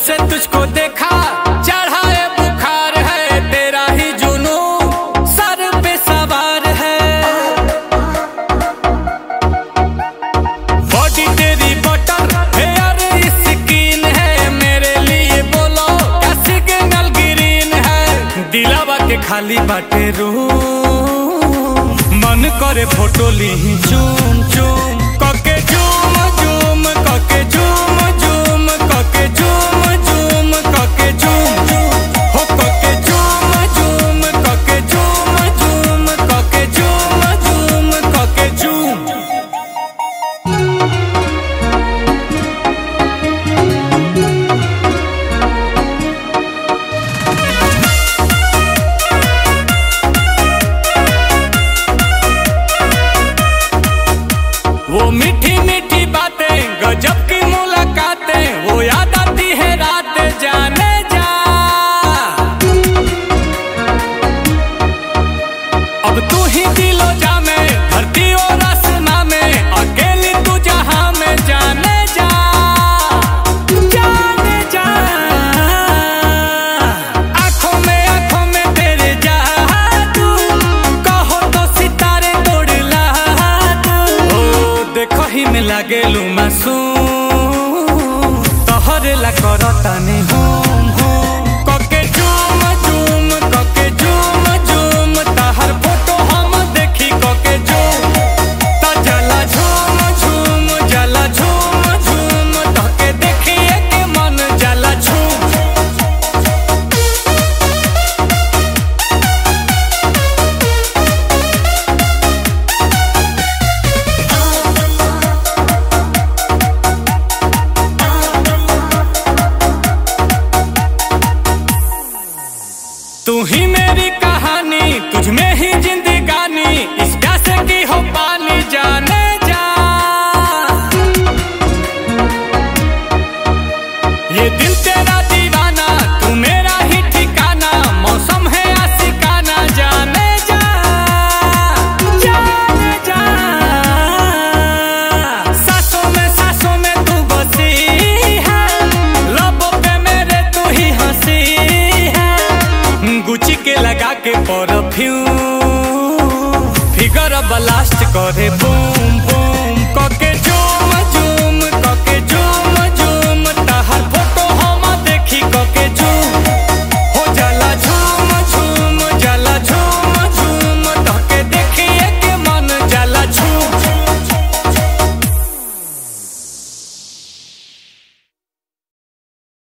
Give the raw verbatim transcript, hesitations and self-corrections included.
से तुझको देखा चढ़ा है बुखार है, तेरा ही जुनू सर पे सवार है। बॉडी तेरी बटर हेयर स्किन है, मेरे लिए बोलो क्या सिग्नल ग्रीन है। दिलावा के खाली बाटे रूम, मन करे फोटो ली चूम चूम कके झूम झूम कके झूम झूम कके झूम झूम कके झूम हो कके झूम झूम कके झूम झूम कके झूम झूम कके झूम। वो मीठी मीठी बातें गजब की मुलाकातें, वो याद आती है रात जाने जा। अब तू ही दिलो जा में धरती और आसमां में, अकेली तू जहां में जाने जा जाने जा। आंखों में आंखों में तेरे जादू, कहो तो सितारे तोड़ ला तू। ओ देखो ही में लागेलू मासूम, तोहरे ला करतानी हूम हूम कके झूम झूम कके झूम झूम, ताहर फोटो हम देखी कके झूम ता जला झूम झूम जला झूम झूम, तके देखिए के मन जला झूम। तू ही मेरी कहानी, तुझ में ही जिंदगानी, इस प्यासे की हो पानी जाने जा। ये दिल तेरा दीवाना, तू मेरा ही ठिकाना, मौसम है आशिकाना जाने जा जाने जा। सांसों में सांसों में तू बसी है, लबों पे मेरे तू ही हंसी है। गुची के लगा के परफ्यूम, फिगर ब्लास्ट करे बूम बूम।